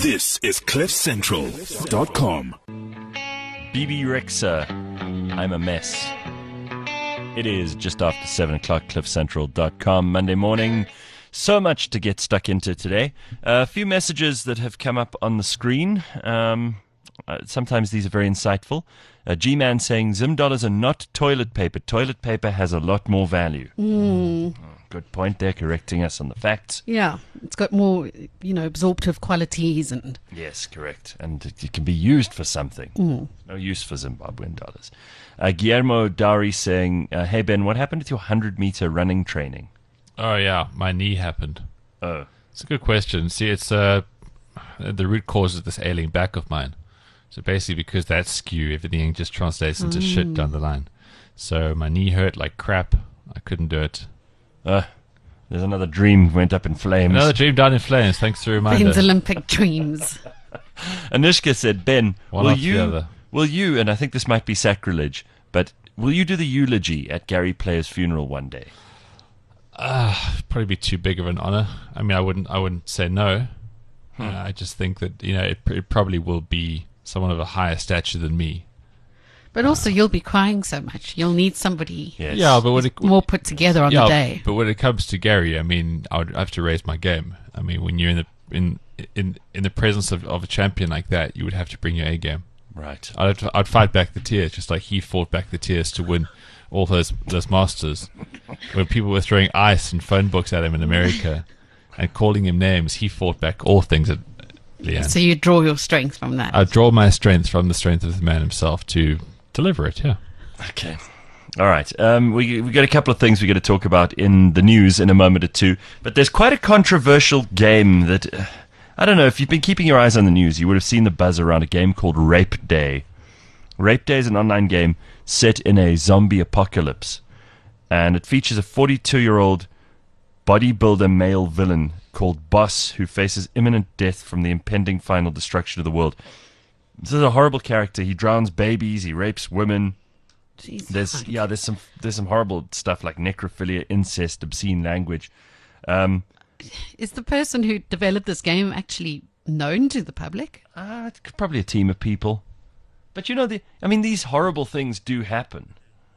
This is CliffCentral.com. BB Rexa, I'm a mess. It is just after 7 o'clock, CliffCentral.com, Monday morning. So much to get stuck into today. A few messages that have come up on the screen. Sometimes these are very insightful. G-Man saying, Zim dollars are not toilet paper. Toilet paper has a lot more value. Good point there, correcting us on the facts. Yeah, it's got more, absorptive qualities and... Yes, correct. And it can be used for something. No use for Zimbabwean dollars. Guillermo Dari saying, hey, Ben, what happened with your 100-meter running training? Oh, yeah, my knee happened. Oh. It's a good question. See, it's the root cause of this ailing back of mine. So basically, because that skew, everything just translates into shit down the line. So my knee hurt like crap. I couldn't do it. There's another dream went up in flames. Another dream down in flames. Thanks for the reminder. Ben's Olympic dreams. Anushka said, Ben, One after the other. will you, and I think this might be sacrilege, but will you do the eulogy at Gary Player's funeral one day? Probably be too big of an honor. I mean, I wouldn't say no. I just think that it probably will be someone of a higher stature than me. But also, you'll be crying so much. You'll need somebody Yeah, but more put together on the day. But when it comes to Gary, I mean, I would have to raise my game. I mean, when you're in the presence of a champion like that, you would have to bring your A game. Right. I'd fight back the tears, just like he fought back the tears to win all those masters. When people were throwing ice and phone books at him in America and calling him names, he fought back all things at Leanne. So you draw your strength from that. I draw my strength from the strength of the man himself to deliver it, yeah. Okay. All right. We got a couple of things we got to talk about in the news in a moment or two, but there's quite a controversial game that, I don't know, if you've been keeping your eyes on the news, you would have seen the buzz around a game called Rape Day. Rape Day is an online game set in a zombie apocalypse, and it features a 42-year-old bodybuilder male villain called Boss who faces imminent death from the impending final destruction of the world. This is a horrible character. He drowns babies. He rapes women. Jesus. There's some horrible stuff like necrophilia, incest, obscene language. Is the person who developed this game actually known to the public? It's probably a team of people. But these horrible things do happen.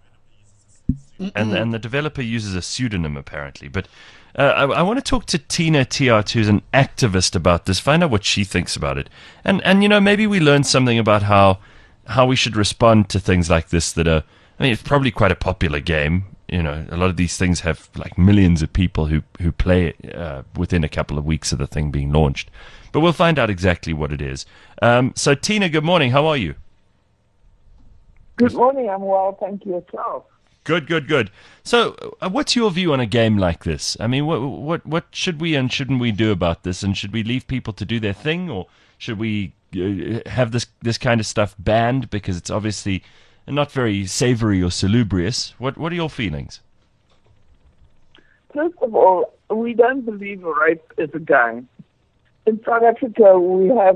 And the developer uses a pseudonym apparently. But I want to talk to Tina Tiart, who's an activist, about this. Find out what she thinks about it, and maybe we learn something about how we should respond to things like this. It's probably quite a popular game. A lot of these things have like millions of people who play it within a couple of weeks of the thing being launched. But we'll find out exactly what it is. So Tina, good morning. How are you? Good morning. I'm well, thank you. Yourself? Good. So, what's your view on a game like this? I mean, what should we and shouldn't we do about this? And should we leave people to do their thing, or should we have this kind of stuff banned because it's obviously not very savory or salubrious? What are your feelings? First of all, we don't believe rape is a game. In South Africa, we have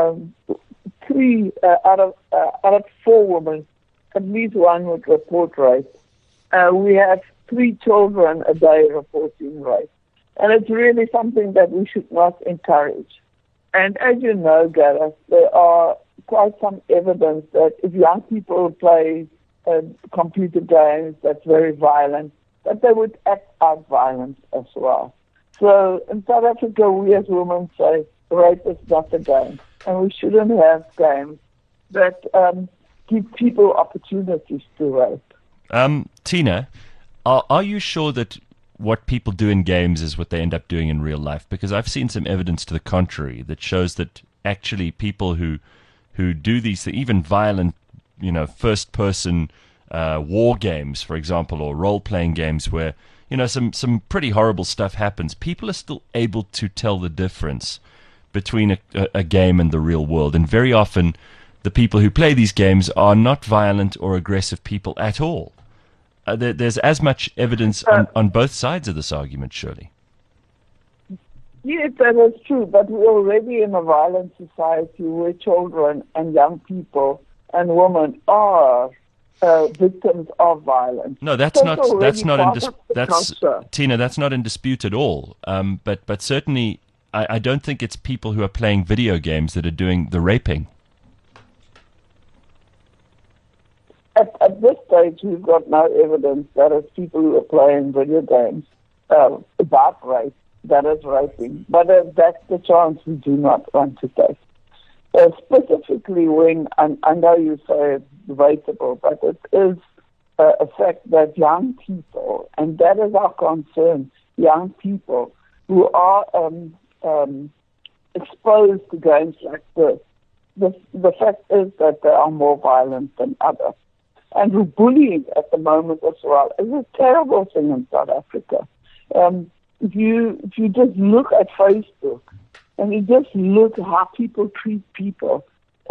3 out of 4 women, at least one would report rape. We have 3 children a day reporting rape. And it's really something that we should not encourage. And as you know, Gareth, there are quite some evidence that if young people play computer games that's very violent, that they would act out violence as well. So in South Africa, we as women say rape is not a game. And we shouldn't have games that give people opportunities to rape. Tina, are you sure that what people do in games is what they end up doing in real life? Because I've seen some evidence to the contrary that shows that actually people who do these things, even violent, first-person war games, for example, or role-playing games where, some pretty horrible stuff happens, people are still able to tell the difference between a game and the real world. And very often, the people who play these games are not violent or aggressive people at all. There's as much evidence on both sides of this argument, surely. Yes, that is true, but we're already in a violent society where children and young people and women are victims of violence. No, that's not in dispute at all. But certainly I don't think it's people who are playing video games that are doing the raping. At this stage, we've got no evidence that it's people who are playing video games about rape that is raping. But that's the chance we do not want to take. Specifically when, and I know you say it's debatable, but it is a fact that young people, and that is our concern, young people who are exposed to games like this, the fact is that they are more violent than others. And the bullying at the moment as well is a terrible thing in South Africa. If you just look at Facebook and you just look at how people treat people,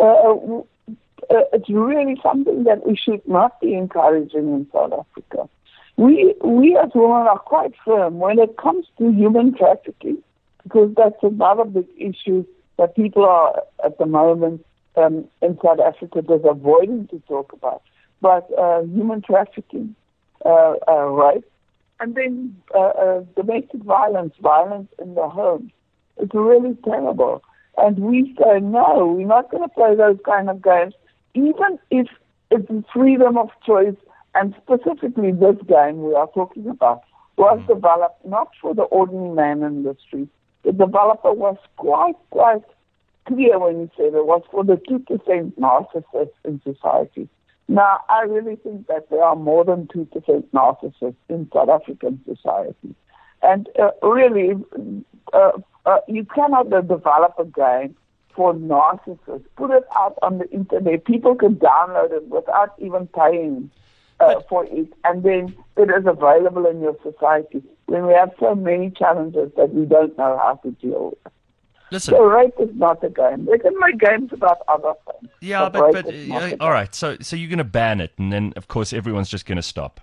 it's really something that we should not be encouraging in South Africa. We as women are quite firm when it comes to human trafficking, because that's another big issue that people are at the moment in South Africa just avoiding to talk about. But human trafficking, rape, and then domestic violence in the home. It's really terrible. And we say, no, we're not going to play those kind of games, even if it's freedom of choice, and specifically this game we are talking about was developed not for the ordinary man in the street. The developer was quite clear when he said it was for the 2% narcissists in society. Now, I really think that there are more than 2% narcissists in South African society. And really, you cannot develop a game for narcissists. Put it out on the internet. People can download it without even paying for it. And then it is available in your society when we have so many challenges that we don't know how to deal with. Listen. So rape is not a game. They can make games about other things. Yeah, but all right. So you're going to ban it, and then of course everyone's just going to stop.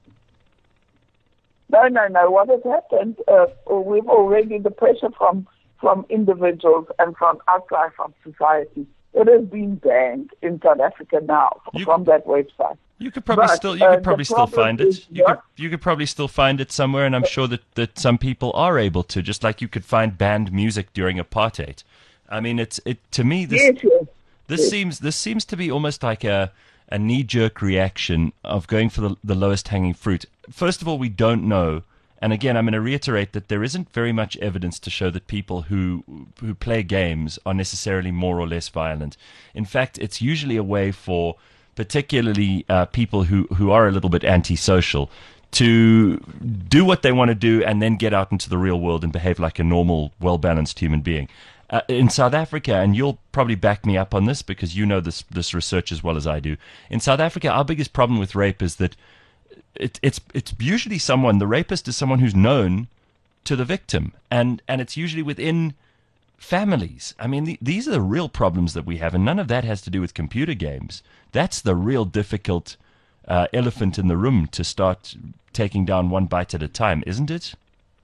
No. What has happened? We've already the pressure from individuals and from outside from society. It has been banned in South Africa now from that website. You could probably still find it. You could probably still find it somewhere, and I'm sure that some people are able to, just like you could find banned music during apartheid. I mean, to me this seems to be almost like a knee-jerk reaction of going for the lowest hanging fruit. First of all, we don't know, and again, I'm going to reiterate that there isn't very much evidence to show that people who play games are necessarily more or less violent. In fact, it's usually a way for particularly people who are a little bit antisocial, to do what they want to do and then get out into the real world and behave like a normal, well-balanced human being. In South Africa, and you'll probably back me up on this because you know this research as well as I do, in South Africa, our biggest problem with rape is that it's usually the rapist is someone who's known to the victim, and it's usually within families. I mean, these are the real problems that we have, and none of that has to do with computer games. That's the real difficult elephant in the room to start taking down one bite at a time, isn't it?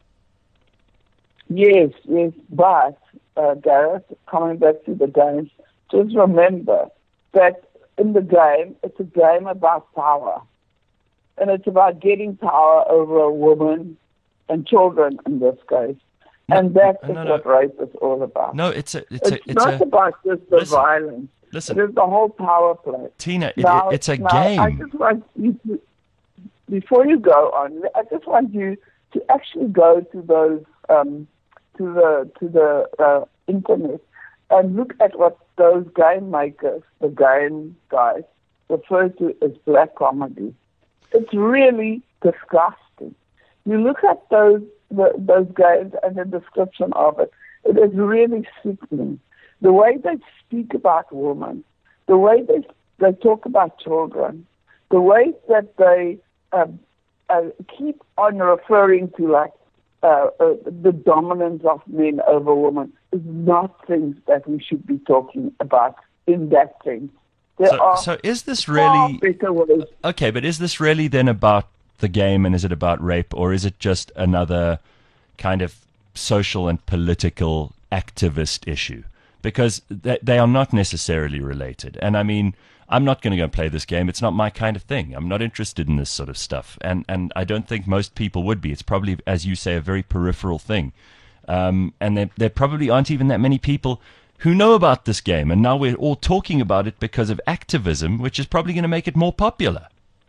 Yes, but Gareth, coming back to the games, just remember that in the game, it's a game about power. And it's about getting power over a woman and children in this case. And that is what rape is all about. No, it's not about just the violence. Listen, it is the whole power play. Tina, it's a game. I just want you to, before you go on, I just want you to actually go to those to the internet and look at what those game makers, the game guys, refer to as black comedy. It's really disgusting. You look at those games and the description of it, it is really sickening. The way they speak about women, the way they talk about children, the way that they keep on referring to like the dominance of men over women is not things that we should be talking about in that sense. So is this really okay? But is this really then about the game, and is it about rape, or is it just another kind of social and political activist issue? Because they are not necessarily related. And I mean, I'm not going to go play this game. It's not my kind of thing. I'm not interested in this sort of stuff. And I don't think most people would be. It's probably, as you say, a very peripheral thing. And there probably aren't even that many people who know about this game. And now we're all talking about it because of activism, which is probably going to make it more popular.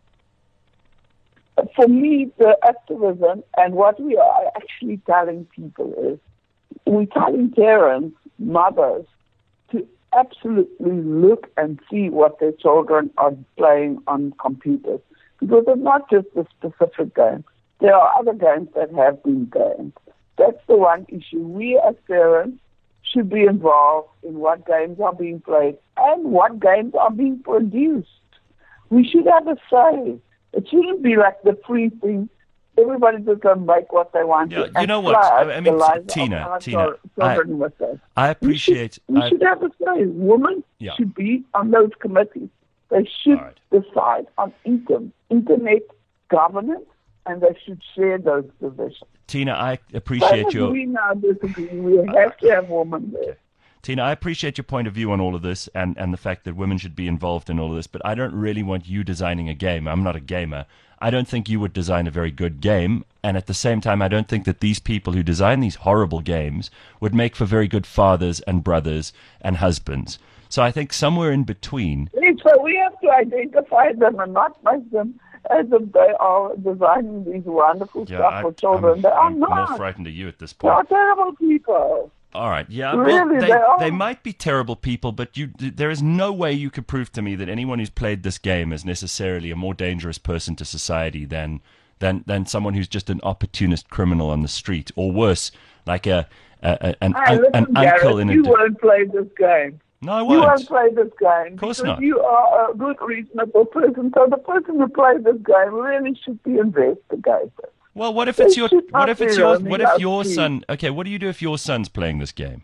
For me, the activism and what we are actually telling people is we're telling parents, mothers, to absolutely look and see what their children are playing on computers. Because it's not just a specific game. There are other games that have been banned. That's the one issue. We as parents should be involved in what games are being played and what games are being produced. We should have a say. It shouldn't be like the free thing. Everybody just can make what they want. Yeah, to you know what? I mean, Tina, I appreciate. We should have a say. Women should be on those committees. They should decide on internet governance, and they should share those positions. Tina, I appreciate your. We now disagree. We have to have women there. Tina, I appreciate your point of view on all of this and the fact that women should be involved in all of this, but I don't really want you designing a game. I'm not a gamer. I don't think you would design a very good game, and at the same time, I don't think that these people who design these horrible games would make for very good fathers and brothers and husbands. So I think somewhere in between. So we have to identify them and not make them as if they are designing these wonderful stuff for children. I'm more frightened of you at this point. They're terrible people. All right, yeah, really, they might be terrible people, but there is no way you could prove to me that anyone who's played this game is necessarily a more dangerous person to society than someone who's just an opportunist criminal on the street, or worse, like an uncle in a. You won't play this game. No, I won't. You won't play this game. Of course because not. You are a good, reasonable person. So the person who plays this game really should be investigated. Well, what if it's your son? Okay, what do you do if your son's playing this game?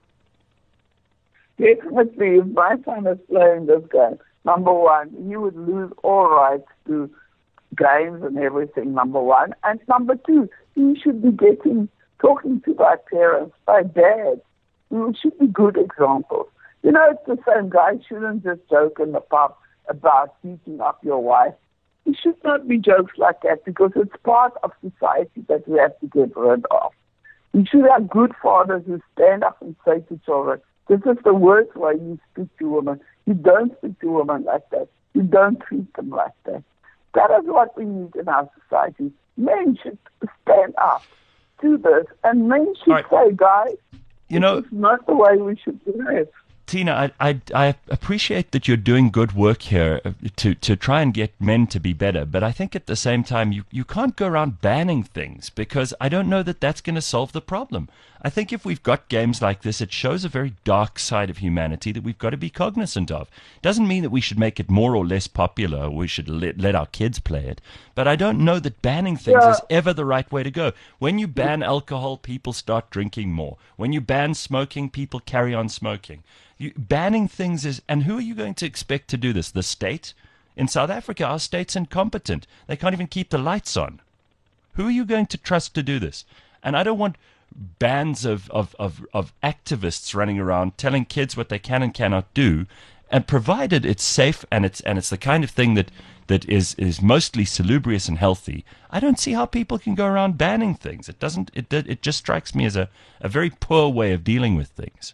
Definitely, if my son is playing this game, number one, he would lose all rights to games and everything, number one. And number two, he should be talking to my parents, my dad. We should be good examples. You know, it's the same guy shouldn't just joke in the pub about beating up your wife. It should not be jokes like that because it's part of society that we have to get rid of. We should have good fathers who stand up and say to children, this is the worst way you speak to women. You don't speak to women like that. You don't treat them like that. That is what we need in our society. Men should stand up to this, and men should say, guys, this is not the way we should behave. Tina, I appreciate that you're doing good work here to try and get men to be better, but I think at the same time you can't go around banning things because I don't know that that's going to solve the problem. I think if we've got games like this, it shows a very dark side of humanity that we've got to be cognizant of. Doesn't mean that we should make it more or less popular, or we should let our kids play it, but I don't know that banning things is ever the right way to go. When you ban alcohol, people start drinking more. When you ban smoking, people carry on smoking. Banning things is, and who are you going to expect to do this? The state? In South Africa, our state's incompetent. They can't even keep the lights on. Who are you going to trust to do this? And I don't want bands of activists running around telling kids what they can and cannot do, and provided it's safe and it's the kind of thing that is mostly salubrious and healthy, I don't see how people can go around banning things. It just strikes me as a very poor way of dealing with things.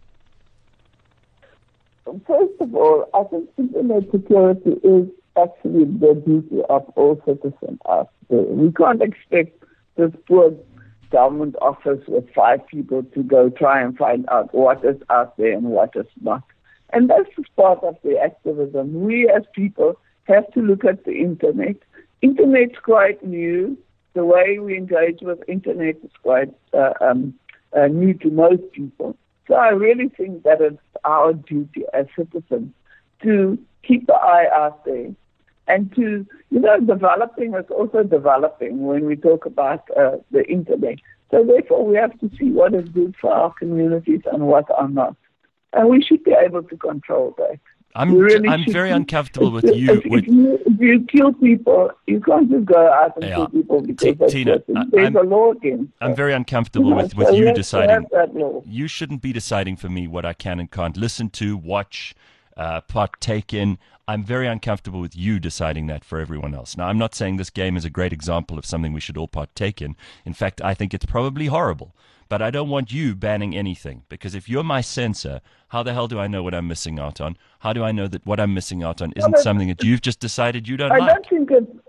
First of all, I think internet security is actually the duty of all citizens out there. We can't expect this poor government office with 5 people to go try and find out what is out there and what is not. And that's just part of the activism. We as people have to look at the internet. Internet's quite new. The way we engage with internet is quite new to most people. So I really think that it's our duty as citizens to keep the eye out there and to, developing is also developing when we talk about the internet. So therefore we have to see what is good for our communities and what are not. And we should be able to control that. I'm very uncomfortable with you. If you kill people, you can't just go out and kill people because Tina, there's a law against that. I'm very uncomfortable with you deciding. You shouldn't be deciding for me what I can and can't listen to, watch, partake in. I'm very uncomfortable with you deciding that for everyone else. Now, I'm not saying this game is a great example of something we should all partake in. In fact, I think it's probably horrible. but I don't want you banning anything, because if you're my censor, how the hell do I know what I'm missing out on? How do I know that what I'm missing out on isn't something that you've just decided you don't I like? don't think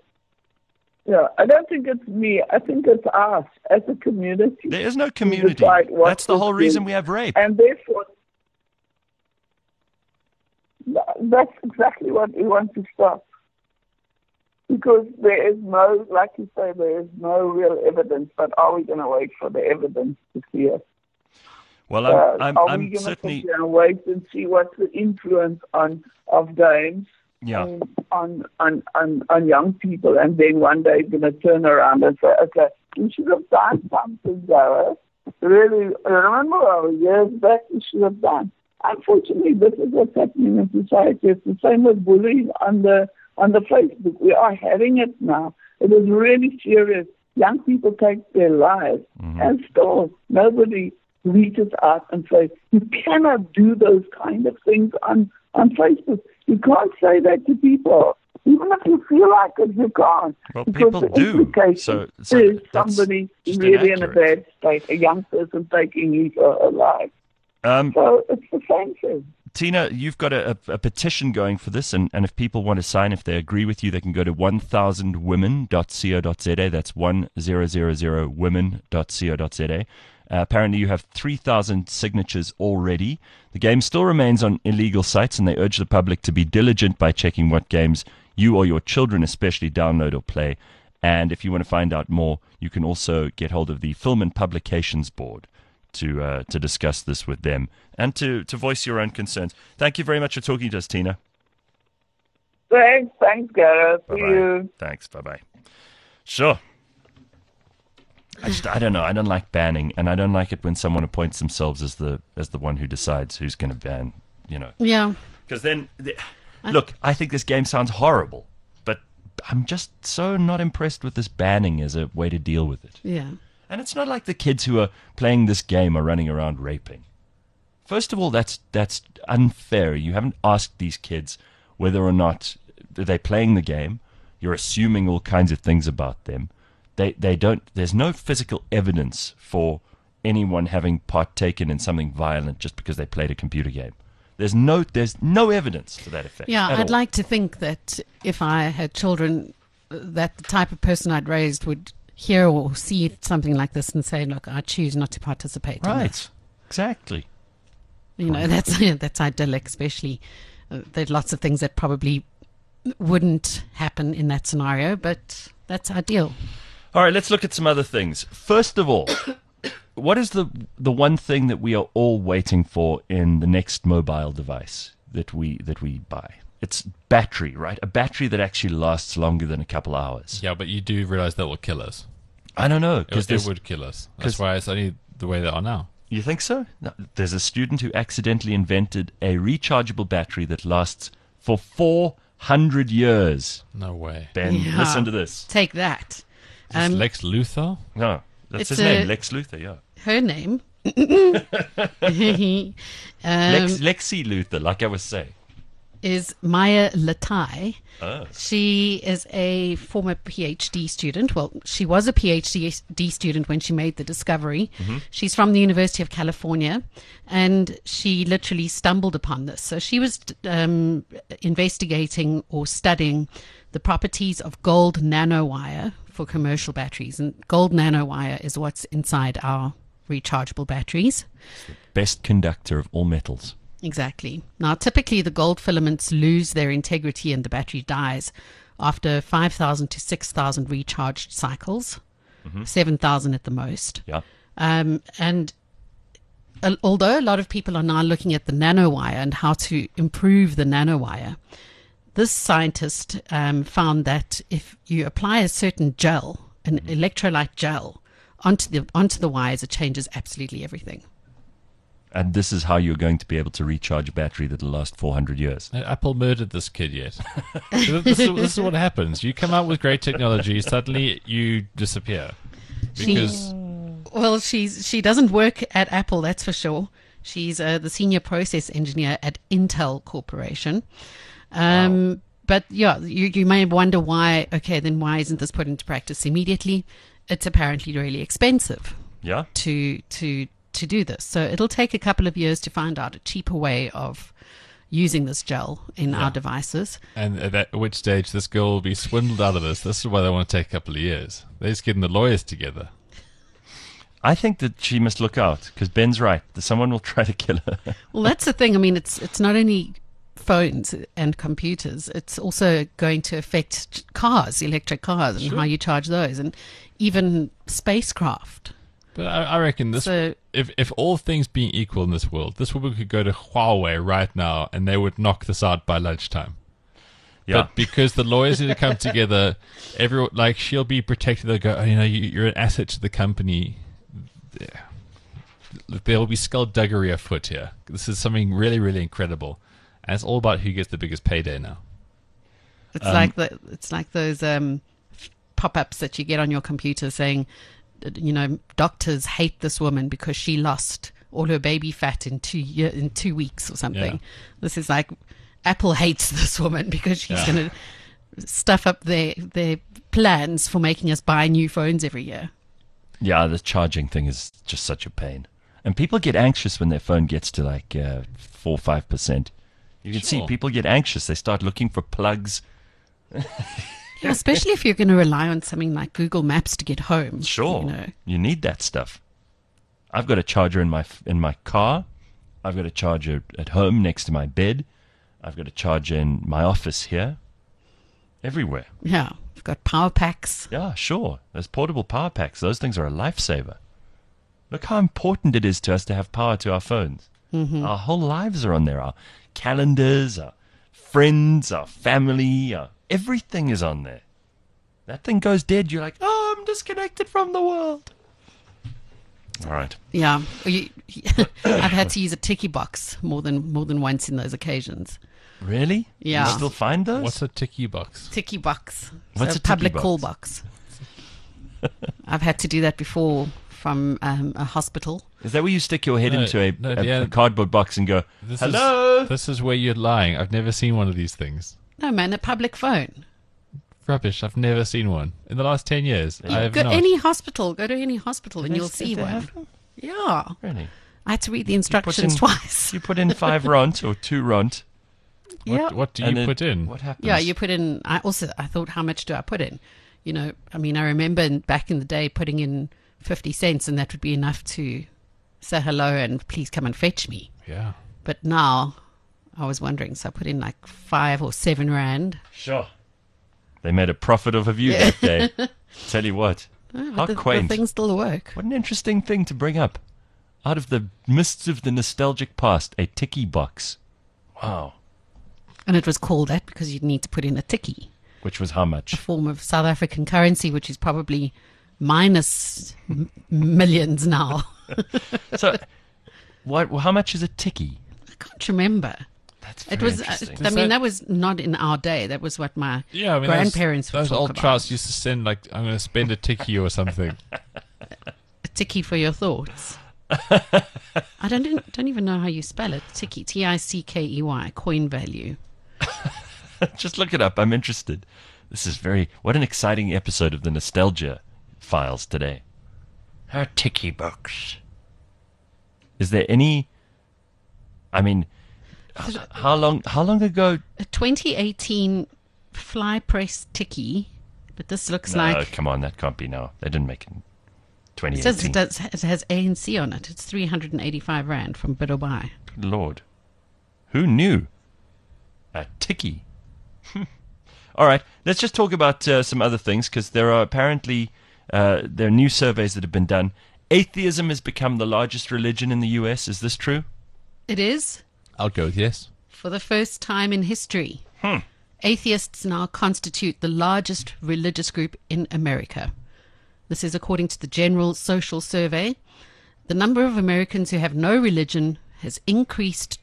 it's me. I think it's us as a community. There is no community. decide what That's the to whole do. reason we have rape. And therefore, that's exactly what we want to stop. Because there is no, like you say, there is no real evidence, but are we going to wait for the evidence to see it? Well, Are I'm we going to certainly... sit there and wait and see what's the influence of games Yeah. on young people, and then one day going to turn around and say, okay, you should have done something, Gareth. Really, remember years back, you should have done. Unfortunately, this is what's happening in society. It's the same with bullying on the Facebook. We are having it now. It is really serious. Young people take their lives, and still nobody reaches out and says, you cannot do those kind of things on Facebook. You can't say that to people. Even if you feel like it, you can't. Well, because people the do. implication So is that's somebody just really in a inaccurate. bad state, a young person taking his or her life. So it's the same thing. Tina, you've got a petition going for this, and if people want to sign, if they agree with you, they can go to 1000women.co.za. That's 1000women.co.za. Apparently you have 3,000 signatures already. The game still remains on illegal sites, and they urge the public to be diligent by checking what games you or your children especially download or play. And if you want to find out more, you can also get hold of the Film and Publications Board to discuss this with them and to voice your own concerns. Thank you very much for talking to us, Tina. Thanks, Gareth. See Bye-bye. you. Thanks. Bye-bye. Sure. I don't know. I don't like banning, and I don't like it when someone appoints themselves as the one who decides who's going to ban. Yeah. Because then, look, I think this game sounds horrible, but I'm just so not impressed with this banning as a way to deal with it. Yeah. And it's not like the kids who are playing this game are running around raping. First of all, that's unfair. You haven't asked these kids whether or not they're playing the game. You're assuming all kinds of things about them. They don't. There's no physical evidence for anyone having partaken in something violent just because they played a computer game. There's no evidence to that effect. Yeah, at I'd all. like to think that if I had children, that the type of person I'd raised would hear or see something like this and say, look, I choose not to participate in Right. this. Exactly. That's idyllic, especially. There's lots of things that probably wouldn't happen in that scenario, but that's ideal. All right, let's look at some other things. First of all, what is the one thing that we are all waiting for in the next mobile device that we buy? It's battery, right? A battery that actually lasts longer than a couple hours. Yeah, but you do realize that will kill us. I don't know. It would kill us. That's why it's only the way they are now. You think so? No, there's a student who accidentally invented a rechargeable battery that lasts for 400 years. No way. Ben, Yeah. listen to this. Take that. Is this Lex Luthor? No, that's It's his a- name, Lex Luthor, yeah. Her name Lexi Luthor, like I was saying. is Maya Latai. Oh. She is a former PhD student. Well, she was a PhD student when she made the discovery. She's from the University of California, and she literally stumbled upon this. So she was investigating or studying the properties of gold nanowire for commercial batteries. And gold nanowire is what's inside our rechargeable batteries. Best conductor of all metals. Exactly. Now, typically the gold filaments lose their integrity and the battery dies after 5,000 to 6,000 recharged cycles, 7,000 at the most. Yeah. And although a lot of people are now looking at the nanowire and how to improve the nanowire, this scientist found that if you apply a certain gel, an electrolyte gel, onto the wires, it changes absolutely everything. And this is how you're going to be able to recharge a battery that'll last 400 years. Apple murdered this kid yet. this is what happens. You come out with great technology, suddenly you disappear. Because Well, she doesn't work at Apple, that's for sure. She's the senior process engineer at Intel Corporation. But yeah, you may wonder why. Okay, then why isn't this put into practice immediately? It's apparently really expensive. Yeah. to do this. So it'll take a couple of years to find out a cheaper way of using this gel in our devices. And at which stage this girl will be swindled out of this. This is why they want to take a couple of years. They're just getting the lawyers together. I think that she must look out because Ben's right. Someone will try to kill her. Well, that's the thing. I mean, it's not only phones and computers. It's also going to affect cars, electric cars, and how you charge those, and even spacecraft. But I reckon this. So- if all things being equal in this world, this woman could go to Huawei right now and they would knock this out by lunchtime. Yeah. But because the lawyers need to come together, everyone like she'll be protected. They'll go, oh, you're an asset to the company. There will be skullduggery afoot here. This is something really, really incredible, and it's all about who gets the biggest payday now. It's like those pop-ups that you get on your computer saying, doctors hate this woman because she lost all her baby fat in 2 weeks or something. Yeah. This is like Apple hates this woman because she's going to stuff up their plans for making us buy new phones every year. Yeah, the charging thing is just such a pain. And people get anxious when their phone gets to like 4 or 5%. You can see people get anxious. They start looking for plugs. Yeah, especially if you're going to rely on something like Google Maps to get home. Sure. You need that stuff. I've got a charger in my car. I've got a charger at home next to my bed. I've got a charger in my office here. Everywhere. Yeah. We've got power packs. Yeah, sure. Those portable power packs, those things are a lifesaver. Look how important it is to us to have power to our phones. Mm-hmm. Our whole lives are on there. Our calendars, our friends, our family, everything is on there. That thing goes dead, you're like, oh, I'm disconnected from the world. All right. Yeah. I've had to use a ticky box more than once in those occasions. Really? Yeah. You still find those? What's a ticky box? Ticky box. What's So a public ticky call box? box. I've had to do that before from a hospital. Is that where you stick your head No, into no, a yeah. cardboard box and go, This hello? This is where you're lying. I've never seen one of these things. No, man, a public phone. Rubbish. I've never seen one. In the last 10 years, I have Go not. to any hospital. Go to any hospital and they you'll still see one. have them? Yeah. Really? I had to read the instructions twice. You put in 5 ront or 2 ront. What do and you then put in? What happens? Yeah, you put in. I thought, how much do I put in? I remember back in the day putting in 50 cents, and that would be enough to say hello and please come and fetch me. Yeah. But now, I was wondering, so I put in like 5 or 7 rand. Sure. They made a profit off of you that day. Tell you what. How the quaint. things still work. What an interesting thing to bring up. Out of the mists of the nostalgic past, a ticky box. Wow. And it was called that because you'd need to put in a tikkie, Which was how much? a form of South African currency, which is probably minus millions now. So, how much is a ticky? I can't remember. That's It very was. interesting. That was not in our day. That was what my Yeah, I mean, grandparents would those talk old about. trouts used to send like, I'm going to spend a ticky or something. A tikkie for your thoughts. I don't even know how you spell it. Tikkie, Tickey, coin value. Just look it up. I'm interested. This is what an exciting episode of the Nostalgia Files today. Her ticky box. Is there any? I mean, how long ago? A 2018 fly press tikkie, but this looks No, like come on, that can't be now. They didn't make it in it says 2018. it has ANC on it. It's 385 rand from Bidawai. Good Lord, who knew? A ticky. All right, let's just talk about some other things because there are apparently there are new surveys that have been done. Atheism has become the largest religion in the U.S. Is this true? It is, I'll go with yes. for the first time in history. Atheists now constitute the largest religious group in America. This is according to the General Social Survey. The number of Americans who have no religion has increased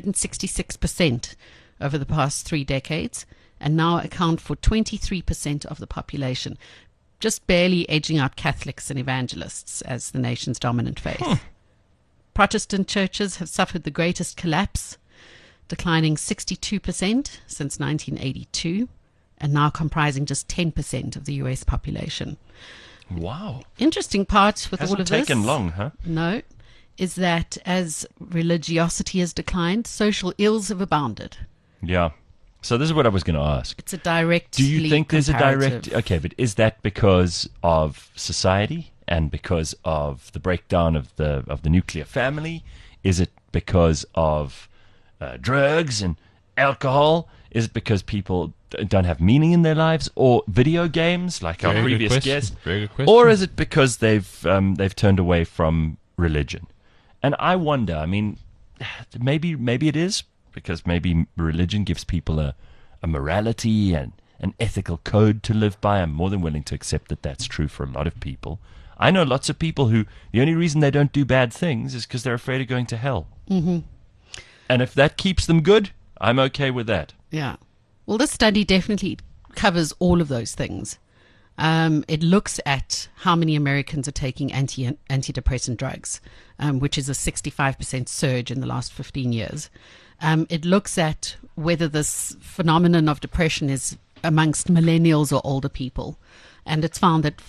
266% over the past 3 decades and now account for 23% of the population, just barely edging out Catholics and evangelists as the nation's dominant faith. Protestant churches have suffered the greatest collapse, declining 62% since 1982 and now comprising just 10% of the US population. Wow. Interesting part with all Hasn't of this. taken long, huh? No, is that as religiosity has declined, social ills have abounded. Yeah. So this is what I was going to ask. It's a direct. Do you think there's a direct... Okay, but is that because of society and because of the breakdown of the nuclear family? Is it because of drugs and alcohol? Is it because people don't have meaning in their lives, or video games like our Very good previous question. guest? Very good question. Or is it because they've turned away from religion? And I wonder. I mean, maybe it is because maybe religion gives people a morality and an ethical code to live by. I'm more than willing to accept that that's true for a lot of people. I know lots of people who the only reason they don't do bad things is because they're afraid of going to hell. Mm-hmm. And if that keeps them good, I'm okay with that. Yeah. Well, this study definitely covers all of those things. It looks at how many Americans are taking antidepressant drugs, which is a 65% surge in the last 15 years. It looks at whether this phenomenon of depression is amongst millennials or older people. And it's found that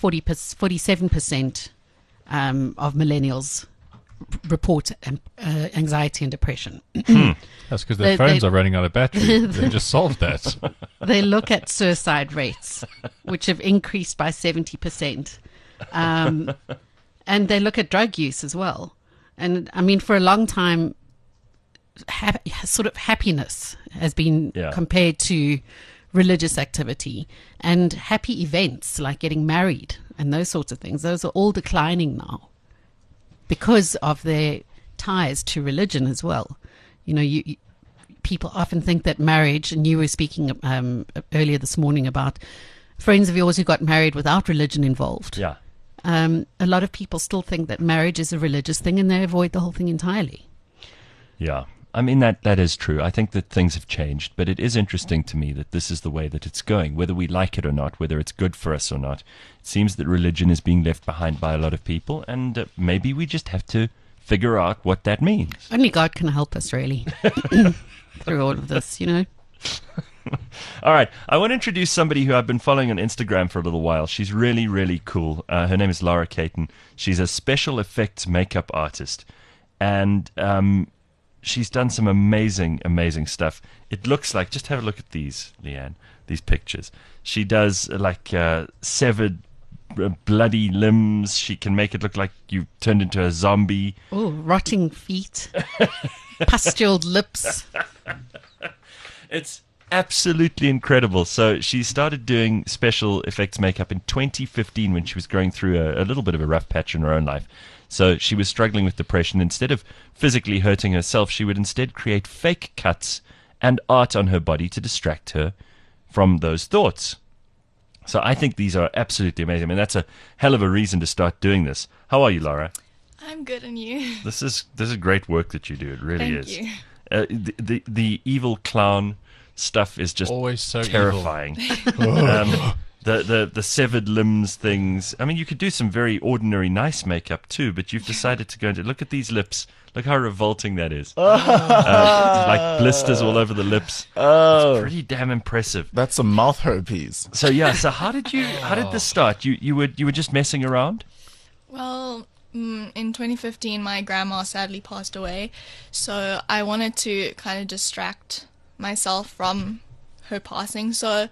47% of millennials report anxiety and depression. That's because their phones are running out of battery. They just solved that. They look at suicide rates, which have increased by 70%. And they look at drug use as well. And I mean, for a long time, sort of happiness has been compared to religious activity, and happy events like getting married and those sorts of things. Those are all declining now because of their ties to religion as well. You know, people often think that marriage, and you were speaking earlier this morning about friends of yours who got married without religion involved. Yeah. A lot of people still think that marriage is a religious thing, and they avoid the whole thing entirely. Yeah. I mean, that is true. I think that things have changed, but it is interesting to me that this is the way that it's going, whether we like it or not, whether it's good for us or not. It seems that religion is being left behind by a lot of people, and maybe we just have to figure out what that means. Only God can help us, really, through all of this, you know. All right. I want to introduce somebody who I've been following on Instagram for a little while. She's really, really cool. Her name is Laura Caton. She's a special effects makeup artist, and she's done some amazing, amazing stuff. It looks like, just have a look at these, Leanne, these pictures. She does severed bloody limbs. She can make it look like you turned into a zombie. Oh, rotting feet, pustuled lips. It's absolutely incredible. So she started doing special effects makeup in 2015 when she was going through a little bit of a rough patch in her own life. So she was struggling with depression. Instead of physically hurting herself, she would instead create fake cuts and art on her body to distract her from those thoughts. So I think these are absolutely amazing. I mean, that's a hell of a reason to start doing this. How are you, Laura? I'm good, and you? This is great work that you do. It really Thank is. you. The evil clown stuff is just Always so terrifying. The severed limbs things. I mean, you could do some very ordinary, nice makeup too, but you've decided to go into... Look at these lips. Look how revolting that is. Like blisters all over the lips. It's pretty damn impressive. That's some mouth herpes. So yeah, so how did this start? You were just messing around? Well, in 2015, my grandma sadly passed away, so I wanted to kind of distract myself from her passing. So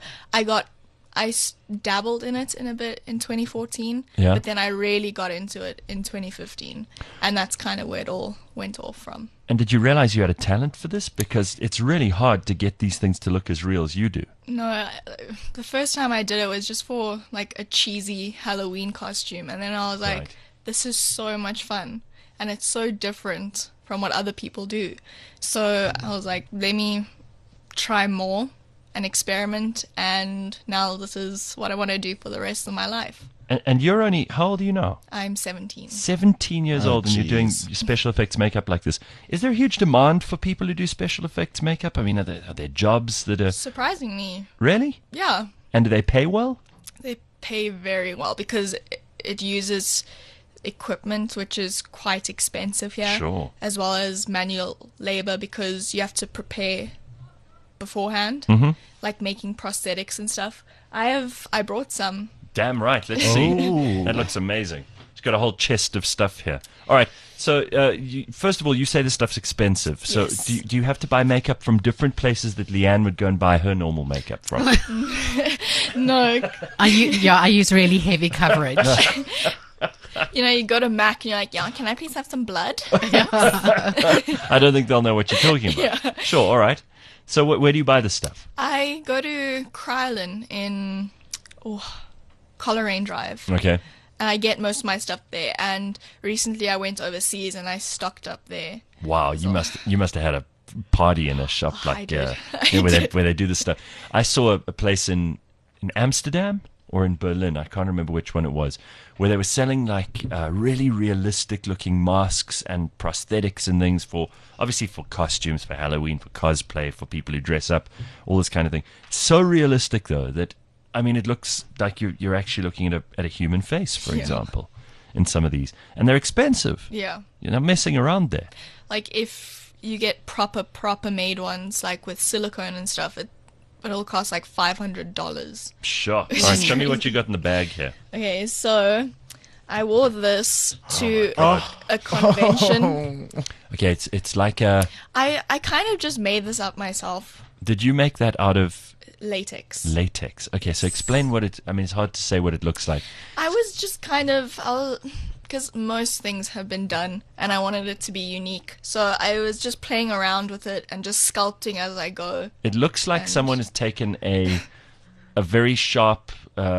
I dabbled in it in a bit in 2014, but then I really got into it in 2015, and that's kind of where it all went off from. And did you realize you had a talent for this? Because it's really hard to get these things to look as real as you do. No, the first time I did it was just for like a cheesy Halloween costume, and then I was like, Right. this is so much fun, and it's so different from what other people do. So I was like, let me try more and experiment, and now this is what I want to do for the rest of my life. And you're only, how old are you now? I'm 17. 17 years old, and you're doing special effects makeup like this. Is there a huge demand for people who do special effects makeup? I mean, are there jobs that are... Surprisingly, Really? yeah, And do they pay well? they pay very well because it uses equipment which is quite expensive here, Sure. as well as manual labor because you have to prepare beforehand, like making prosthetics and stuff. I brought some Damn right. Let's see. That looks amazing. She's got a whole chest of stuff here. All right. So, first of all, you say this stuff's expensive. So, Yes. do you have to buy makeup from different places that Leanne would go and buy her normal makeup from? No, I use really heavy coverage. you go to Mac and you're like, yeah, can I please have some blood? I don't think they'll know what you're talking about. Sure. All right. So, where do you buy this stuff? I go to Krylon in Coleraine Drive. Okay. And I get most of my stuff there. And recently I went overseas and I stocked up there. Wow, you must have had a party in a shop I like did. where they do this stuff. I saw a place in Amsterdam or in Berlin, I can't remember which one it was, where they were selling like really realistic looking masks and prosthetics and things for obviously for costumes, for Halloween, for cosplay, for people who dress up, all this kind of thing. So realistic though that I mean it looks like you're actually looking at a human face, for example, in some of these, and they're expensive. Yeah. You're not messing around there. Like if you get proper made ones, like with silicone and stuff, it'll cost like $500. Sure. All right, show me what you got in the bag here. Okay, so I wore this to a convention. Okay, it's like a. I kind of just made this up myself. Did you make that out of Latex. latex? Okay, so explain what it. I mean, it's hard to say what it looks like. I was just because most things have been done and I wanted it to be unique. So I was just playing around with it and just sculpting as I go. It looks like And- someone has taken a very sharp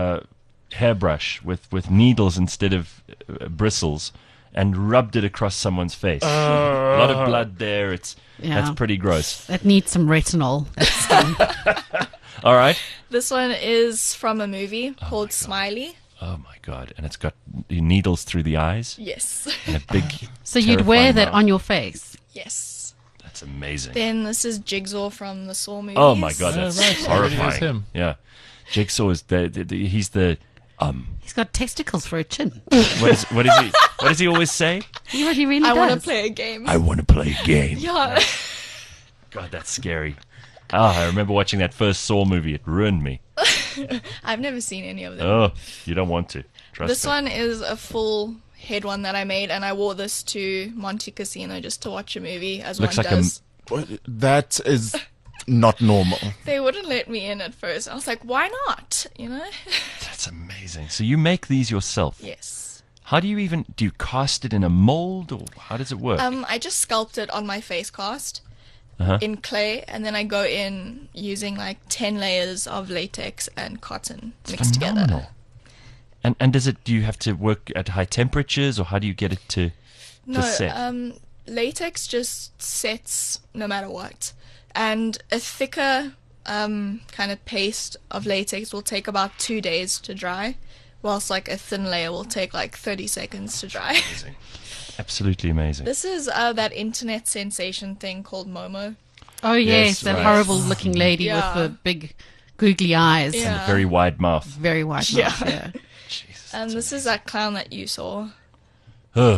hairbrush with needles instead of bristles and rubbed it across someone's face. A lot of blood there. That's pretty gross. That needs some retinol. That's done. All right. This one is from a movie called Smiley. Oh my god! And it's got needles through the eyes Yes. and a big. So you'd wear terrifying that mouth. on your face. Yes. That's amazing. Then this is Jigsaw from the Saw movies. Oh my god, Oh, that's right. horrifying. It is him. Yeah, Jigsaw is he's the He's got testicles for a chin. what does he always say? He really I does. want to play a game. I want to play a game. Yeah. God, that's scary. I remember watching that first Saw movie. It ruined me. I've never seen any of them. Oh, you don't want to. Trust This me. one is a full head one that I made, and I wore this to Monte Casino just to watch a movie, as Looks one like a does. That is not normal. They wouldn't let me in at first. I was like, why not? That's amazing. So you make these yourself? Yes. How do you cast it in a mold, or how does it work? I just sculpt it on my face cast Uh-huh. in clay, and then I go in using like 10 layers of latex and cotton mixed Phenomenal. together. And do you have to work at high temperatures, or how do you get it to set? Latex just sets no matter what. And a thicker kind of paste of latex will take about 2 days to dry, whilst like a thin layer will take like 30 seconds to dry. Amazing. Absolutely amazing. This is that internet sensation thing called Momo. Oh Yes, yes, that right. horrible looking lady Yeah. with the big googly eyes. Yeah. And a very wide mouth. Very white Yeah. mouth, yeah. Jesus. And this is that clown that you saw. Ugh.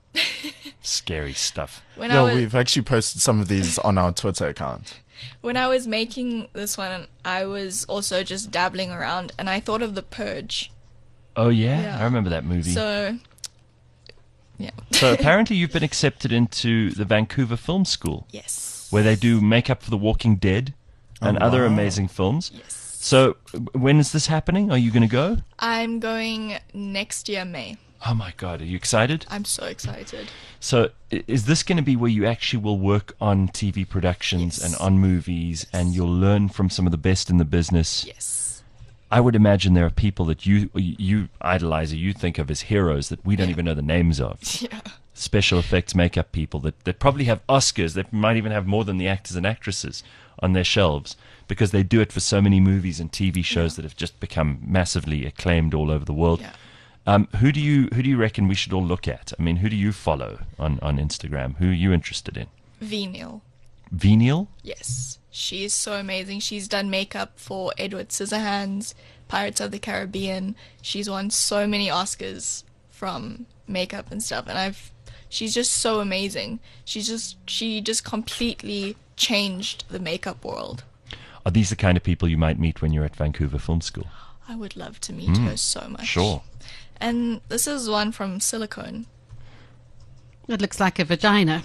Scary stuff. When Yeah, I was, we've actually posted some of these on our Twitter account. when I was making this one, I was also just dabbling around, and I thought of The Purge. Oh yeah, Yeah. I remember that movie. So, yeah. So apparently you've been accepted into the Vancouver Film School, Yes. where they do makeup for The Walking Dead and other wow. amazing films. Yes. So when is this happening? Are you going to go? I'm going next year, May. Oh my God, are you excited? I'm so excited. So is this going to be where you actually will work on TV productions Yes. and on movies, and you'll learn from some of the best in the business? Yes. I would imagine there are people that you idolize or you think of as heroes that we don't even know the names of. Yeah. Special effects makeup people that probably have Oscars, that might even have more than the actors and actresses on their shelves, because they do it for so many movies and TV shows that have just become massively acclaimed all over the world. Yeah. Who do you reckon we should all look at? I mean, who do you follow on Instagram? Who are you interested in? Venial. Venial? Yes. She is so amazing. She's done makeup for Edward Scissorhands, Pirates of the Caribbean. She's won so many Oscars from makeup and stuff, and she's just so amazing. She just completely changed the makeup world. Are these the kind of people you might meet when you're at Vancouver Film School? I would love to meet her so much. Sure. And this is one from silicone. It looks like a vagina.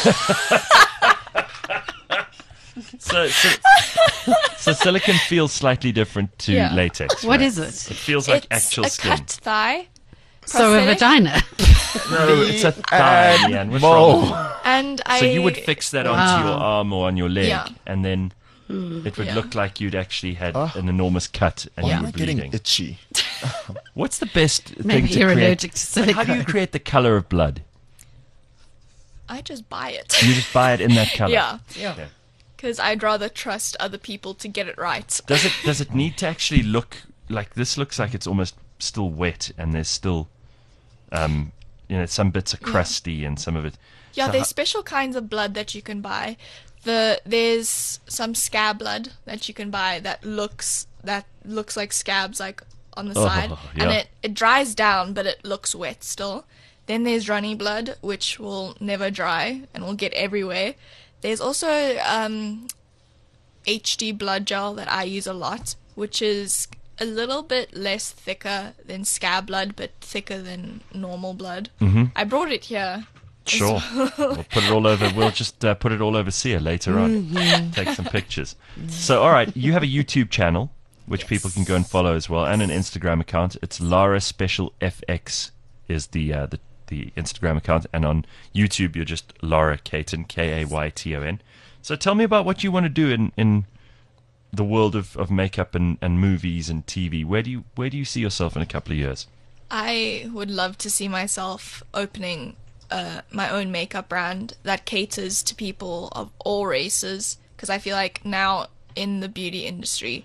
So silicon feels slightly different to Yeah. latex. What right? is it? It feels like It's actual a skin. cut thigh. So a prosthetic. vagina. No, it's a thigh, Leanne. What's wrong with you? And So you would fix that onto your arm or on your leg, Yeah. and then it would Yeah. look like you'd actually had an enormous cut and Why you am were I getting bleeding. itchy? What's the best thing Maybe to you're create? allergic to silicone. How do you create the color of blood? I just buy it. You just buy it in that color. Yeah. Okay. Because I'd rather trust other people to get it right. Does it need to actually look like this? Looks like it's almost still wet, and there's still, some bits are crusty, and some of it. Yeah, So there's special kinds of blood that you can buy. There's some scab blood that you can buy that looks like scabs like on the Oh, side, yeah. and it dries down, but it looks wet still. Then there's runny blood, which will never dry and will get everywhere. There's also HD blood gel that I use a lot, which is a little bit less thicker than scab blood, but thicker than normal blood. Mm-hmm. I brought it here. Sure. We'll put it all over. We'll just put it all over Sia later on. Take some pictures. So, all right, you have a YouTube channel, which people can go and follow as well, and an Instagram account. It's Lara Special FX is the Instagram account, and on YouTube you're just Lara Kayton, Kayton. So tell me about what you want to do in the world of makeup and movies and TV. Where do you see yourself in a couple of years? I would love to see myself opening my own makeup brand that caters to people of all races, because I feel like now in the beauty industry,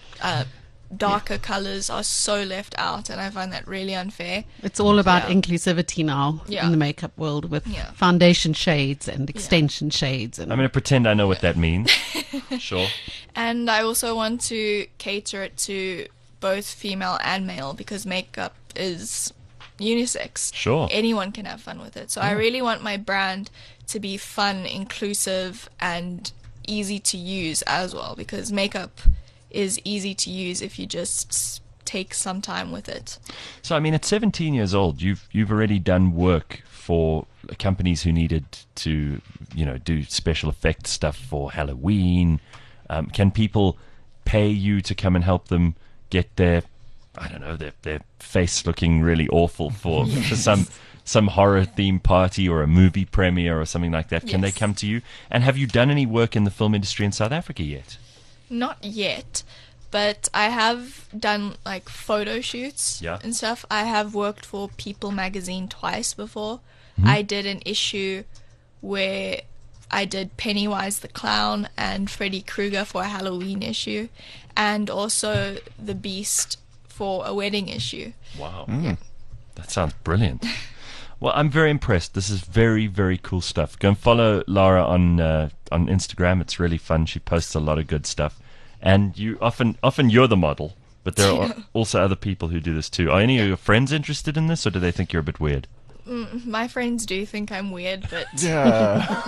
darker colors are so left out, and I find that really unfair. It's all about Yeah. inclusivity now Yeah. in the makeup world with Yeah. foundation shades and extension shades. And I'm going to pretend I know what that means. Sure. And I also want to cater it to both female and male, because makeup is unisex. Sure. Anyone can have fun with it. So I really want my brand to be fun, inclusive, and easy to use as well, because makeup is easy to use if you just take some time with it. So I mean, at 17 years old, you've already done work for companies who needed to, do special effects stuff for Halloween. Can people pay you to come and help them get their face looking really awful for some horror theme party or a movie premiere or something like that? Can they Yes. come to you? And have you done any work in the film industry in South Africa yet? Not yet, but I have done like photo shoots Yeah. and stuff. I have worked for People magazine twice before. Mm-hmm. I did an issue where I did Pennywise the Clown and Freddy Krueger for a Halloween issue, and also the Beast for a wedding issue. Wow. That sounds brilliant. Well, I'm very impressed. This is very, very cool stuff. Go and follow Lara on Instagram. It's really fun. She posts a lot of good stuff. And you often you're the model, but there are also other people who do this too. Are any of your friends interested in this, or do they think you're a bit weird? My friends do think I'm weird, but Yeah.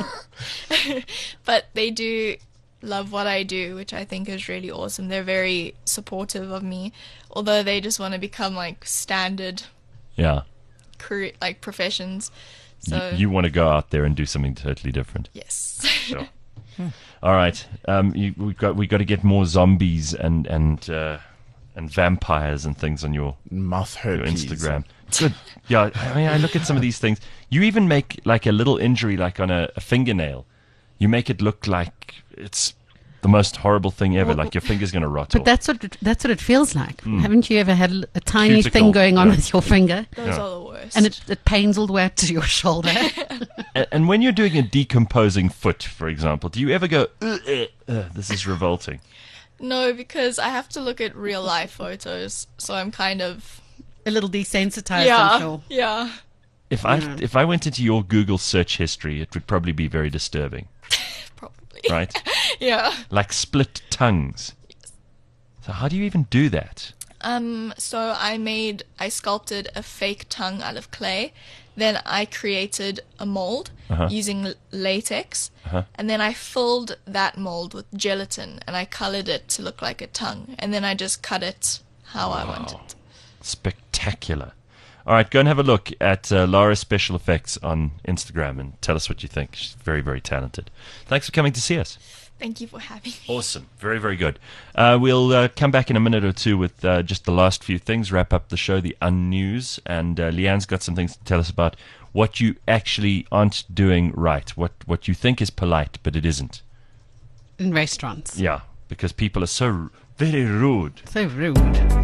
but they do love what I do, which I think is really awesome. They're very supportive of me, although they just want to become like standard Yeah. career, like professions. So You want to go out there and do something totally different. yes. Sure. All right. We got to get more zombies and vampires and things on your Mouth herpes. Instagram. Good. Yeah, I mean, I look at some of these things. You even make like a little injury, like on a fingernail. You make it look like it's the most horrible thing ever. Like your finger's going to rot But off. that's what it feels like. Haven't you ever had a tiny Cuticle, thing going on yeah. with your finger, Those Yeah. are the worst. and it pains all the way up to your shoulder? And when you're doing a decomposing foot, for example, do you ever go, this is revolting? no, because I have to look at real life photos, so I'm kind of A little desensitized, I'm sure. yeah. If I went into your Google search history, it would probably be very disturbing, Probably. right? Yeah. Like split tongues. So how do you even do that? So I sculpted a fake tongue out of clay. Then I created a mold using latex. And then I filled that mold with gelatin and I colored it to look like a tongue. And then I just cut it how I want it. Spectacular. All right, go and have a look at Lara's Special Effects on Instagram and tell us what you think. She's very, very talented. Thanks for coming to see us. Thank you for having me. Awesome. Very, very good. We'll come back in a minute or two with just the last few things, wrap up the show, the unnews, and Leanne's got some things to tell us about what you actually aren't doing right, what you think is polite, but it isn't. In restaurants. Yeah, because people are so very rude. So rude.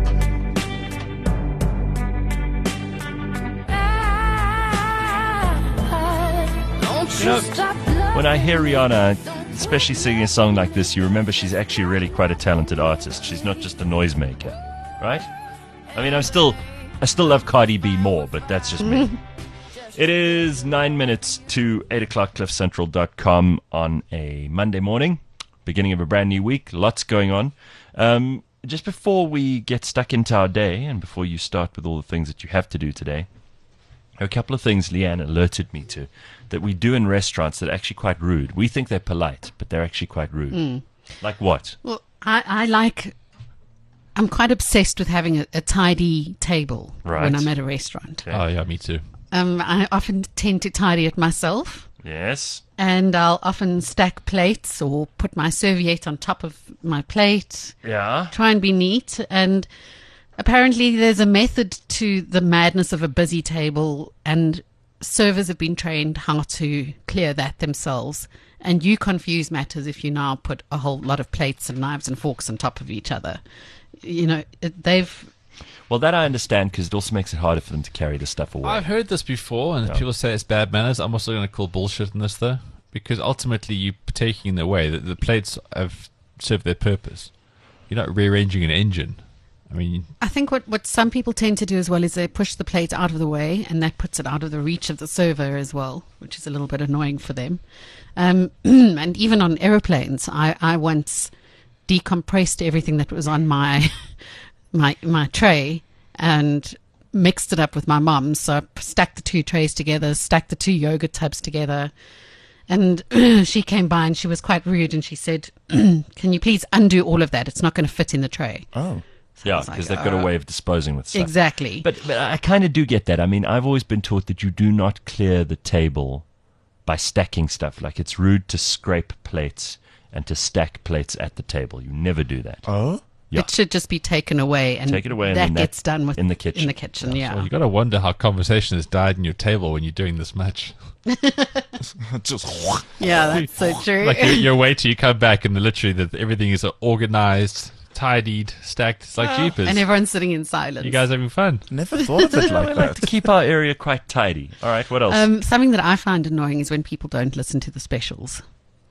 You know, when I hear Rihanna, especially singing a song like this, you remember she's actually really quite a talented artist. She's not just a noisemaker, right? I mean, I still love Cardi B more, but that's just me. It is 9 minutes to 8 o'clock, cliffcentral.com on a Monday morning, beginning of a brand new week. Lots going on. Just before we get stuck into our day and before you start with all the things that you have to do today, a couple of things Leanne alerted me to that we do in restaurants that are actually quite rude. We think they're polite, but they're actually quite rude. Like what? Well, I'm quite obsessed with having a tidy table Right. when I'm at a restaurant. Okay. Oh, yeah, me too. I often tend to tidy it myself, Yes. and I'll often stack plates or put my serviette on top of my plate, Yeah. try and be neat. And apparently there's a method to the madness of a busy table, and servers have been trained how to clear that themselves. And you confuse matters if you now put a whole lot of plates and knives and forks on top of each other. You know, Well, that I understand because it also makes it harder for them to carry the stuff away. I've heard this before, and people say it's bad manners. I'm also going to call bullshit on this, though, because ultimately you're taking it away. The plates have served their purpose. You're not rearranging an engine. I mean, I think what some people tend to do as well is they push the plate out of the way, and that puts it out of the reach of the server as well, which is a little bit annoying for them. And even on aeroplanes, I once decompressed everything that was on my my tray and mixed it up with my mum. So I stacked the two trays together, stacked the two yogurt tubs together. And she came by and she was quite rude and she said, can you please undo all of that? It's not going to fit in the tray. Oh. Yeah, was like, because they've got a way of disposing with stuff. Exactly. But I kind of do get that. I mean, I've always been taught that you do not clear the table by stacking stuff. Like, it's rude to scrape plates and to stack plates at the table. You never do that. Oh? Yeah. It should just be taken away, and Take it away and that then that gets done with in the kitchen. In the kitchen, yeah. well, you got to wonder how conversation has died in your table when you're doing this much. Just Yeah, that's so true. Like you're waiter, you come back and literally everything is organized, tidied, stacked. It's like jeepers. and everyone's sitting in silence. You guys having fun? never thought of it like that. To keep our area quite tidy. All right, what else? Something that I find annoying is when people don't listen to the specials.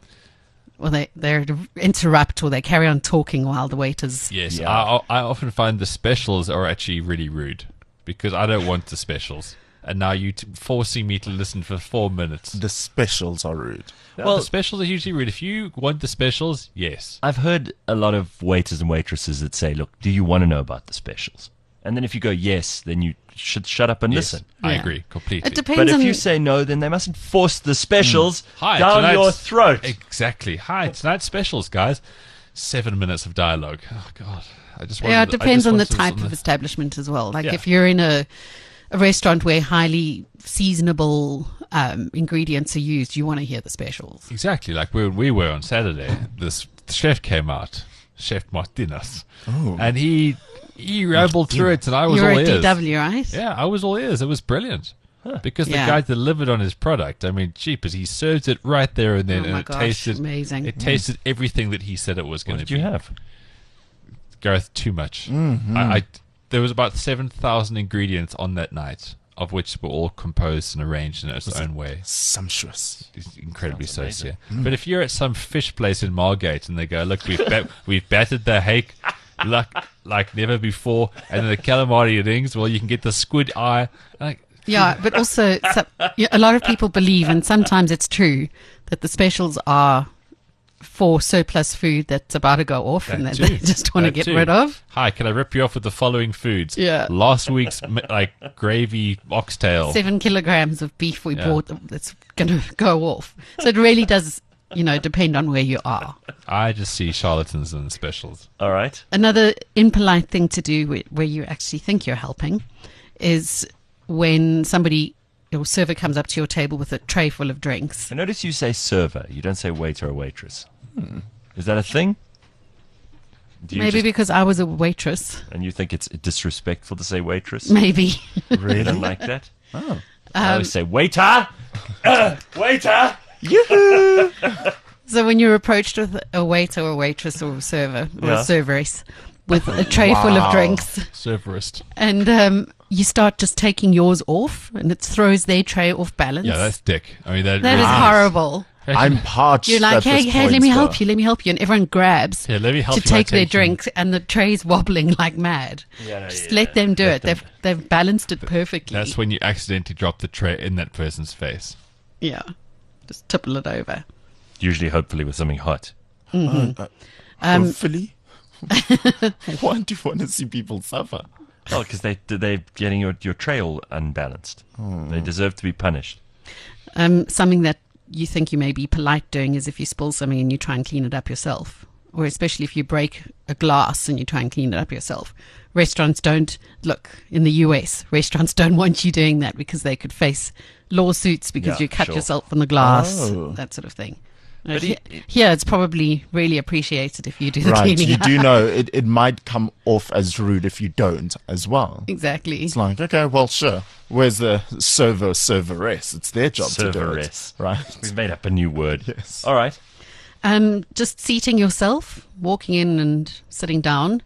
Or they interrupt or they carry on talking while the waiters... Yes, Yeah. I often find the specials are actually really rude because I don't want the specials. And now you're forcing me to listen for 4 minutes. The specials are rude. Well, the specials are usually rude. If you want the specials, yes. I've heard a lot of waiters and waitresses that say, look, do you want to know about the specials? And then if you go yes, then you should shut up and Yes, listen. I Yeah. agree completely. It depends But if on... you say no, then they mustn't force the specials Hi, down tonight's- your throat. Exactly. Hi, tonight's specials, guys. 7 minutes of dialogue. Oh, God. I just Yeah, it wanted- I depends just on the wanted type some- of establishment as well. Like Yeah. if you're in a restaurant where highly seasonable ingredients are used, you want to hear the specials. Exactly. Like where we were on Saturday, this chef came out, Chef Martinez. Oh. And he rambled through it, and I was You're all a ears. DW, right? Yeah, I was all ears. It was brilliant. Because the Yeah. guy delivered on his product. I mean, jeepers, he served it right there and then, Oh and my it gosh, tasted amazing. It tasted everything that he said it was going What to did be. you have? Gareth, too much. There was about 7,000 ingredients on that night, of which were all composed and arranged in its own way. Sumptuous. It's incredibly so, Sounds yeah. amazing. But if you're at some fish place in Margate and they go, look, we've battered the hake like never before, and then the calamari rings, well, you can get the squid eye. Like, Yeah, but also a lot of people believe, and sometimes it's true, that the specials are for surplus food that's about to go off and that too. they just want to That get too. rid of. Hi, can I rip you off with the following foods? Yeah. Last week's gravy oxtail. 7 kilograms of beef we Yeah. bought that's going to go off. So it really does depend on where you are. I just see charlatans and specials. All right. Another impolite thing to do where you actually think you're helping is when your server comes up to your table with a tray full of drinks. I notice you say server. You don't say waiter or waitress. Is that a thing? Do you Maybe because I was a waitress. and you think it's disrespectful to say waitress? Maybe. You don't like that? Oh. I always say waiter! Waiter! So when you're approached with a waiter or waitress or a server or Yeah. a serveress with a tray full of drinks, Serverist. and you start just taking yours off, and it throws their tray off balance. Yeah, that's dick. I mean, that That really is horrible. I'm parched. You're like, at this hey, point, let me though. help you, and everyone grabs Yeah, let me help to you by take their taking- drink, and the tray's wobbling like mad. Just let them do it. They've balanced it perfectly. That's when you accidentally drop the tray in that person's face. Yeah, just tipple it over. Usually, hopefully, with something hot. Hopefully. Why do you want to see people suffer? Oh, because they're getting your tray all unbalanced. They deserve to be punished. Something that you think you may be polite doing is if you spill something and you try and clean it up yourself, or especially if you break a glass and you try and clean it up yourself. Restaurants don't in the US. Restaurants don't want you doing that because they could face lawsuits because Yeah, you cut sure. yourself on the glass, Oh. that sort of thing. But Here, it's probably really appreciated if you do the Right, cleaning you up. do know it might come off as rude if you don't as well. Exactly. It's like, okay, well, sure. Where's the serveress? It's their job to do Serveress. it. Right? We've made up a new word. Yes. All right. Just seating yourself, walking in and sitting down.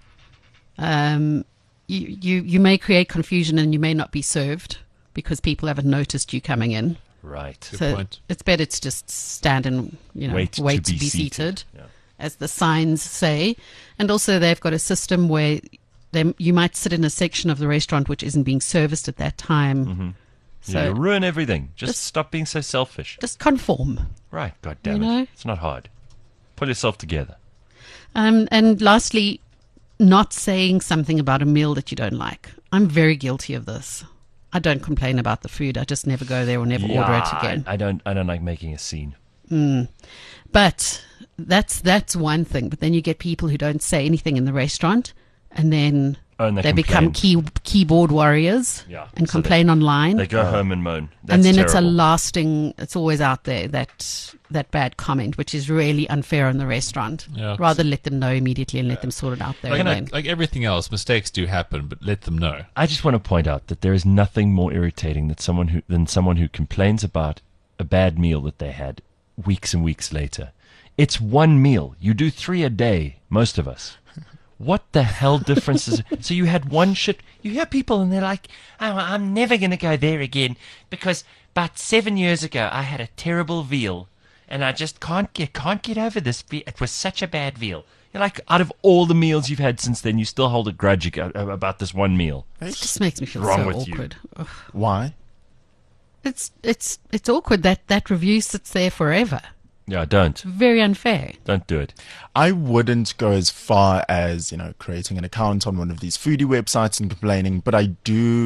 You may create confusion and you may not be served because people haven't noticed you coming in. Right. So point. it's better to just stand and Wait to to be be seated. seated, Yeah. as the signs say. And also they've got a system where you might sit in a section of the restaurant which isn't being serviced at that time. So you ruin everything. Just stop being so selfish. just conform. Right. God damn You it. know? It's not hard. Pull yourself together. And lastly, not saying something about a meal that you don't like. I'm very guilty of this. I don't complain about the food. I just never go there or never order it again. I don't like making a scene. But that's one thing. But then you get people who don't say anything in the restaurant, and then And they become keyboard warriors Yeah, and so complain online. They go home and moan. That's and then terrible. it's always out there, that bad comment, which is really unfair on the restaurant. Yeah. Rather let them know immediately and let them sort it out there. and then. Like everything else, mistakes do happen, but let them know. I just want to point out that there is nothing more irritating than someone who complains about a bad meal that they had weeks and weeks later. It's one meal. You do 3 a day, most of us. What the hell difference is it? So you had one shit. You hear people and they're like, oh, I'm never going to go there again because about 7 years ago I had a terrible veal and I just can't get over this. It was such a bad veal. You're like, out of all the meals you've had since then, you still hold a grudge about this one meal. It just makes me feel Wrong so with you? awkward. Ugh. Why? It's awkward that review sits there forever. Yeah, don't Very unfair. do it. I wouldn't go as far as, creating an account on one of these foodie websites and complaining, but I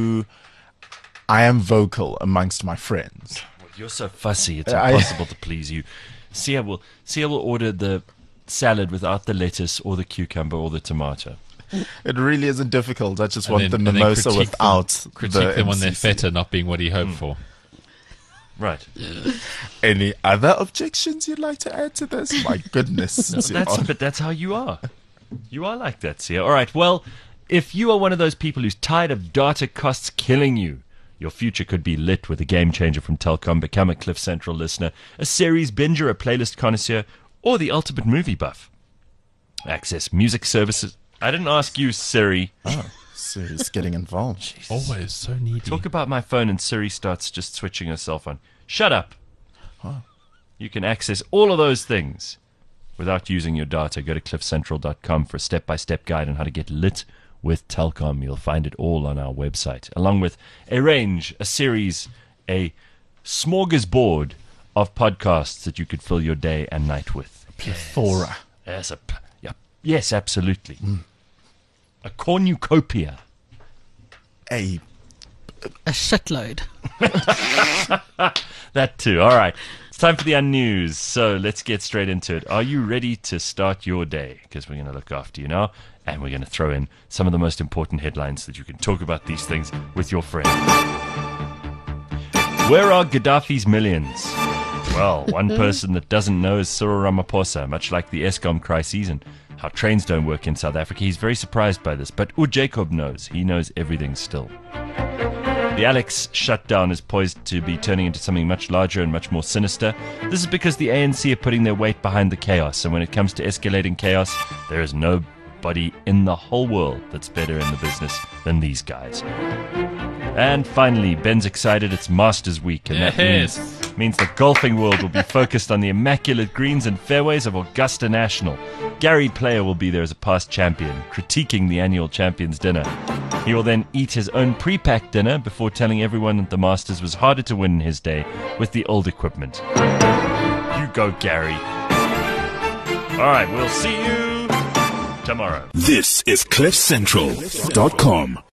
am vocal amongst my friends. You're so fussy; it's I- impossible to please you. Sia will order the salad without the lettuce or the cucumber or the tomato. It really isn't difficult. I just And want then- the and then mimosa critique without Critique them on their MCC. feta not being what he hoped for. Right. Any other objections you'd like to add to this? My goodness. since you're on. But that's how you are. You are like that, Sia. All right. Well, if you are one of those people who's tired of data costs killing you, your future could be lit with a game changer from Telkom. Become a Cliff Central listener, a series binger, a playlist connoisseur, or the ultimate movie buff. Access music services. I didn't ask you, Siri. Siri's getting involved. Always so needy. Talk about my phone and Siri starts just switching herself on. Shut up. You can access all of those things without using your data. Go to cliffcentral.com for a step-by-step guide on how to get lit with Telkom. You'll find it all on our website, along with a range, a series, a smorgasbord of podcasts that you could fill your day and night with. Plethora. Yes, absolutely. A cornucopia. A A shitload. That too. All right. It's time for the unnews. So let's get straight into it. Are you ready to start your day? Because we're going to look after you now, and we're going to throw in some of the most important headlines so that you can talk about these things with your friends. Where are Gaddafi's millions? Well, one person that doesn't know is Cyril Ramaphosa, much like the Eskom crises and how trains don't work in South Africa. He's very surprised by this, but Jacob knows. He knows everything still. The Alex shutdown is poised to be turning into something much larger and much more sinister. This is because the ANC are putting their weight behind the chaos, and when it comes to escalating chaos, there is nobody in the whole world that's better in the business than these guys. And finally, Ben's excited. It's Masters Week, and that means the golfing world will be focused on the immaculate greens and fairways of Augusta National. Gary Player will be there as a past champion, critiquing the annual Champions Dinner. He will then eat his own pre-packed dinner before telling everyone that the Masters was harder to win in his day with the old equipment. You go, Gary. All right, we'll see you tomorrow. This is CliffCentral.com.